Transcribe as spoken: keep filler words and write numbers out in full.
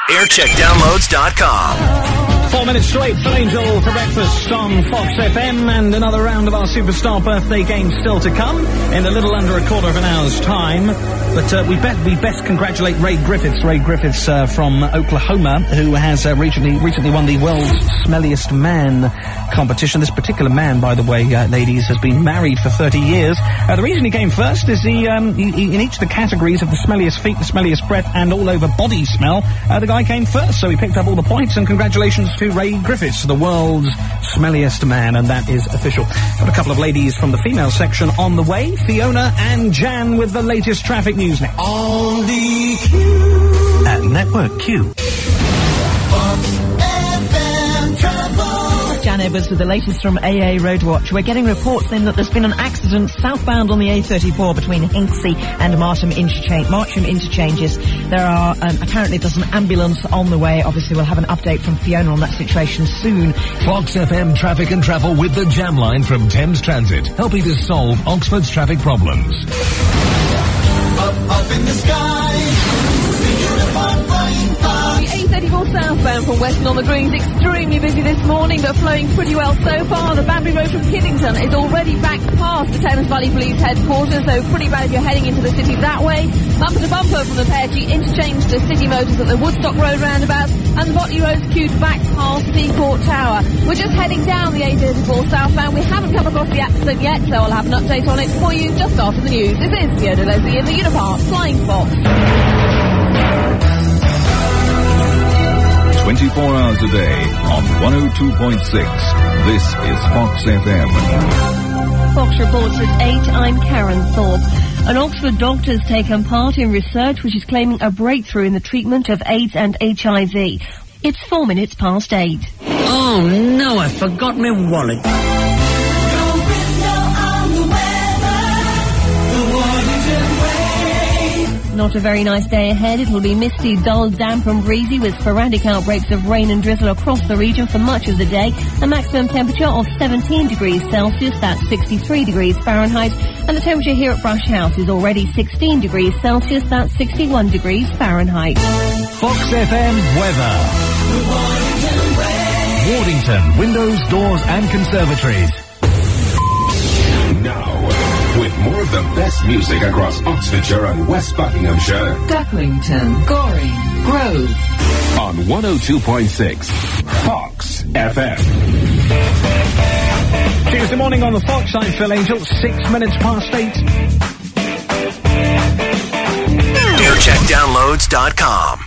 aircheck downloads dot com. Four minutes straight, Phil Angel for breakfast on Fox F M, and another round of our Superstar birthday game still to come in a little under a quarter of an hour's time. But uh, we, bet we best congratulate Ray Griffiths, Ray Griffiths uh, from Oklahoma, who has uh, recently, recently won the World's Smelliest Man competition. This particular man, by the way, uh, ladies, has been married for thirty years. Uh, the reason he came first is he, um, he, he, in each of the categories of the smelliest feet, the smelliest breath, and all over body smell, uh, the guy came first, so he picked up all the points, and congratulations to Ray Griffiths, the world's smelliest man, and that is official. Got a couple of ladies from the female section on the way, Fiona and Jan with the latest traffic news next. On the Q. At Network Q. Jan Edwards with the latest from A A Roadwatch. We're getting reports in that there's been an accident southbound on the A thirty-four between Hinksey and Marsham Interchange. Marsham Interchanges. There are, um, apparently there's an ambulance on the way. Obviously we'll have an update from Fiona on that situation soon. Fox F M traffic and travel with the Jam Line from Thames Transit, helping to solve Oxford's traffic problems. Up, up in the sky, the uniform flying far. The A thirty-four southbound from Weston on the Greens, extremely busy this morning, but flowing pretty well so far. The Banbury Road from Kiddington is already back past the Thames Valley Police headquarters, so pretty bad if you're heading into the city that way. Bumper to bumper from the Pearchie interchange to City Motors at the Woodstock Road roundabout, and the Botley Road's queued back past Seacourt Tower. We're just heading down the A thirty-four southbound. We haven't come across the accident yet, so I'll have an update on it for you just after the news. This is Fiona Leslie in the Unipark Flying Fox. twenty-four hours a day on one oh two point six. This is Fox F M. Fox reports at eight. I'm Karen Thorpe. An Oxford doctor has taken part in research which is claiming a breakthrough in the treatment of AIDS and H I V. It's four minutes past eight. Oh no, I forgot my wallet. Not a very nice day ahead. It will be misty, dull, damp and breezy with sporadic outbreaks of rain and drizzle across the region for much of the day. A maximum temperature of seventeen degrees Celsius, that's sixty-three degrees Fahrenheit. And the temperature here at Brush House is already sixteen degrees Celsius, that's sixty-one degrees Fahrenheit. Fox F M weather. Wardington Windows, Doors and Conservatories. Now, with more of the best music across Oxfordshire and West Buckinghamshire. Ducklington, Goring, Grove. On one oh two point six, Fox F M. Tuesday morning on the Fox, I'm Phil Angel, six minutes past eight. aircheck downloads dot com.